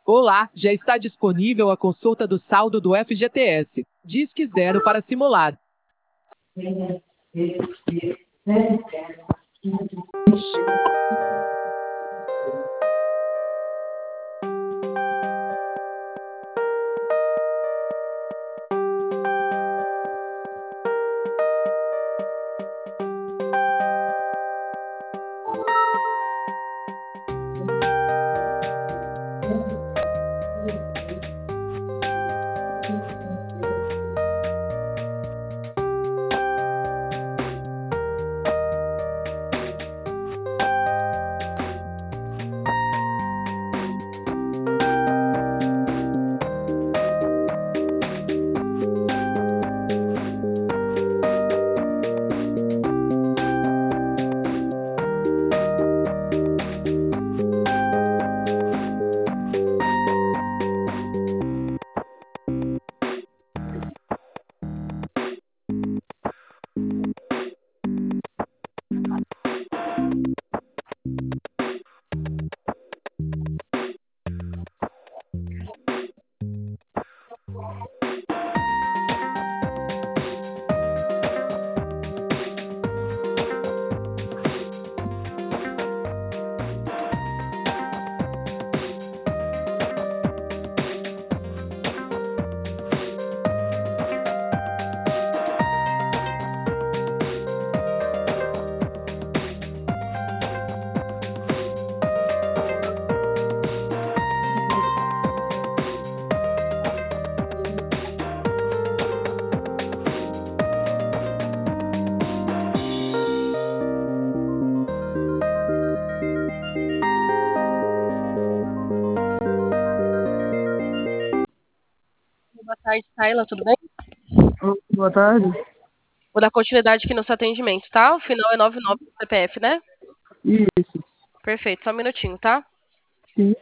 Olá, já está disponível a consulta do saldo do FGTS. Disque 0 para simular. Boa tarde, Taila, tudo bem? Boa tarde. Vou dar continuidade aqui no seu atendimento, tá? O final é 99 do CPF, né? Isso, Perfeito, só um minutinho, tá? sim,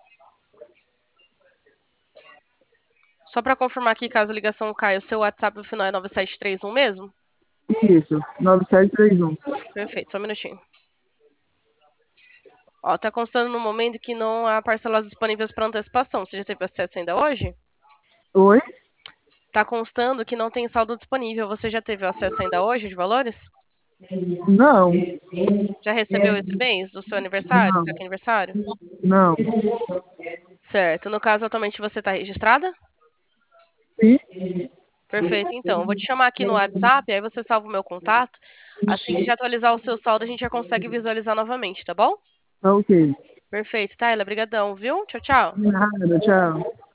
Só pra confirmar aqui, caso a ligação caia, o seu WhatsApp no final é 9731 mesmo? isso. 9731. Perfeito, só um minutinho. Ó, tá constando no momento que não há parcelas disponíveis para antecipação. Você já teve acesso ainda hoje? Oi? Tá constando que não tem saldo disponível. Você já teve acesso ainda hoje de valores? Não, Já recebeu esse mês do seu aniversário? não, Seu aniversário? não. Certo. No caso, atualmente você tá registrada? Sim, Perfeito, então. Eu vou te chamar aqui no WhatsApp, aí você salva o meu contato. Assim que já atualizar o seu saldo, a gente já consegue visualizar novamente, tá bom? tá ok. Perfeito, Taila. Brigadão, viu? Tchau, tchau. Nada, tchau.